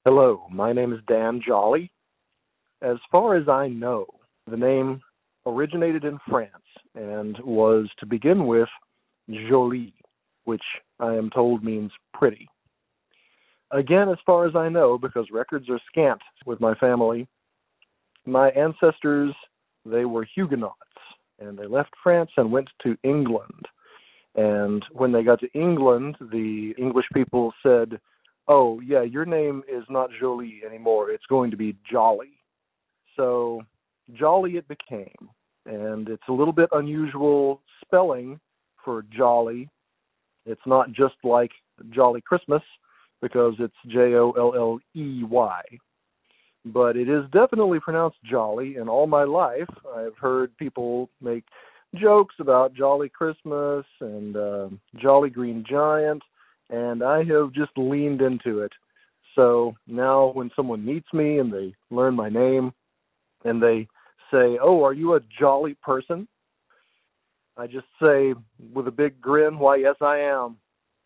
Hello, my name is Dan Jolly. As far as I know, the name originated in France and was to begin with jolie, which I am told means pretty. Again, as far as I know, because records are scant with my family, my ancestors, they were Huguenots, and they left France and went to England. And when they got to England, the English people said, "Oh, yeah, your name is not Jolie anymore. It's going to be Jolly." So Jolly it became. And it's a little bit unusual spelling for Jolly. It's not just like Jolly Christmas because it's Jolley. But it is definitely pronounced Jolly, and all my life I've heard people make jokes about Jolly Christmas and Jolly Green Giant, and I have just leaned into it. So now when someone meets me and they learn my name and they say, "Oh, are you a jolly person?" I just say with a big grin, "Why, yes, I am."